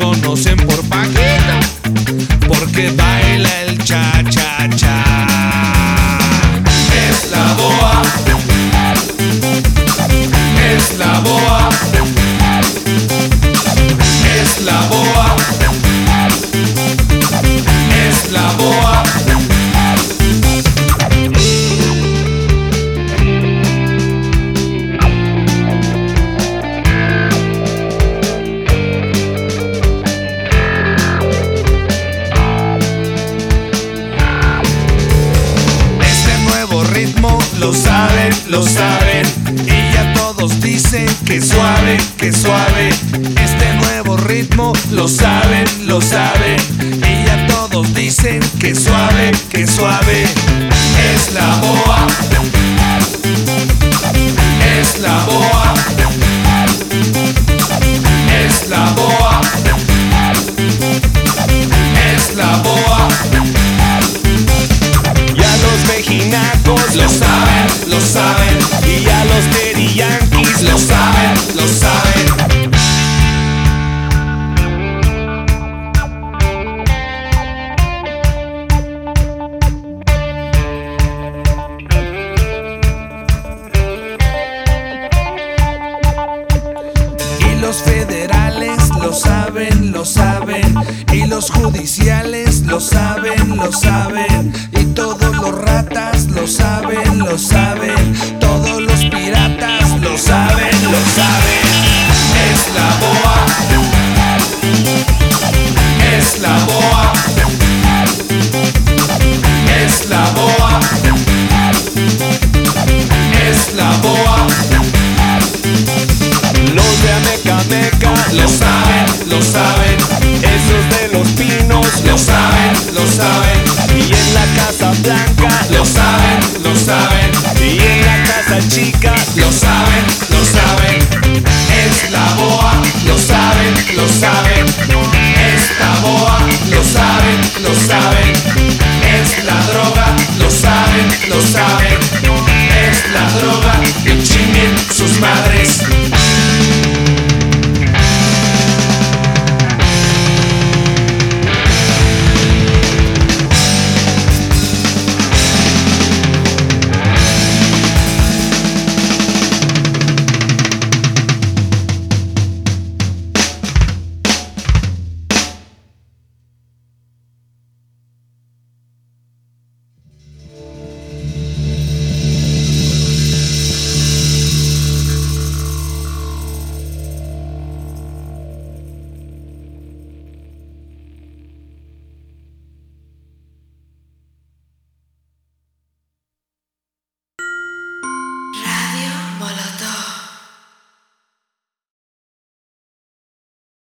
conocen por Paquito, porque baila el cha-cha-cha. Es la boa, es la boa, es la boa, es la boa. Ritmo, lo saben, y ya todos dicen que suave, que suave. Este nuevo ritmo, lo saben, y ya todos dicen que suave, que suave. Es la boa, es la boa, es la boa, es la boa. Mejinacos lo saben, y a los Daddy Yankees lo saben, lo saben. Y los federales lo saben, y los judiciales lo saben, y todos los ratas lo saben, todos los piratas lo saben. Es la boa, es la boa, es la boa, es la boa. Los de Amecameca lo saben, esos de Los Pinos lo saben, y en la Casa Blanca lo saben, y en la Casa Chica lo saben. Es la boa, lo saben. Esta boa, lo saben. Es la droga, lo saben. Es la droga, que chinguen sus madres.